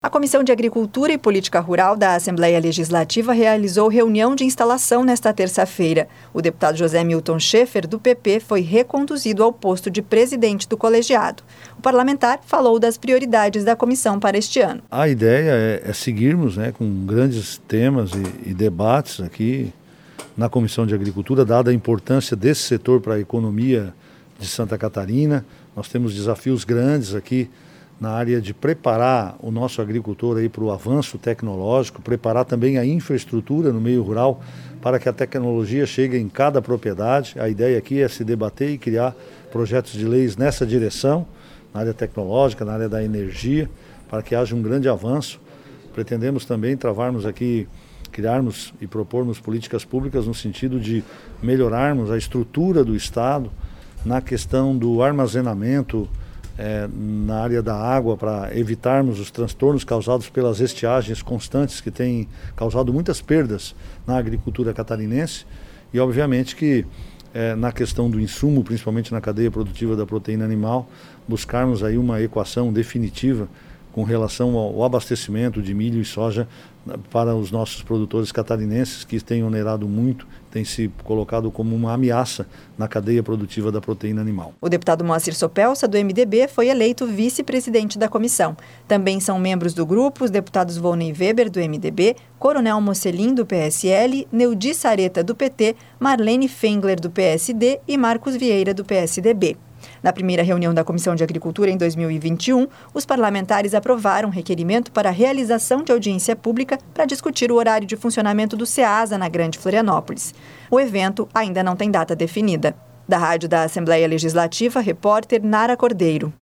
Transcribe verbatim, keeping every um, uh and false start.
A Comissão de Agricultura e Política Rural da Assembleia Legislativa realizou reunião de instalação nesta terça-feira. O deputado José Milton Schaeffer, do P P, foi reconduzido ao posto de presidente do colegiado. O parlamentar falou das prioridades da comissão para este ano. A ideia é, é seguirmos né, com grandes temas e, e debates aqui na Comissão de Agricultura, dada a importância desse setor para a economia de Santa Catarina. Nós temos desafios grandes aqui na área de preparar o nosso agricultor aí para o avanço tecnológico, preparar também a infraestrutura no meio rural para que a tecnologia chegue em cada propriedade. A ideia aqui é se debater e criar projetos de leis nessa direção, na área tecnológica, na área da energia, para que haja um grande avanço. Pretendemos também travarmos aqui, criarmos e propormos políticas públicas no sentido de melhorarmos a estrutura do Estado na questão do armazenamento, É, na área da água, para evitarmos os transtornos causados pelas estiagens constantes que têm causado muitas perdas na agricultura catarinense e obviamente que é, na questão do insumo, principalmente na cadeia produtiva da proteína animal, buscarmos aí uma equação definitiva com relação ao abastecimento de milho e soja para os nossos produtores catarinenses que têm onerado muito, têm se colocado como uma ameaça na cadeia produtiva da proteína animal. O deputado Moacir Sopelsa, do M D B, foi eleito vice-presidente da comissão. Também são membros do grupo os deputados Volney Weber, do M D B, Coronel Mocelin, do P S L, Neudi Sareta, do P T, Marlene Fengler, do P S D e Marcos Vieira, do P S D B. Na primeira reunião da Comissão de Agricultura em dois mil e vinte e um, os parlamentares aprovaram um requerimento para a realização de audiência pública para discutir o horário de funcionamento do SEASA na Grande Florianópolis. O evento ainda não tem data definida. Da Rádio da Assembleia Legislativa, repórter Nara Cordeiro.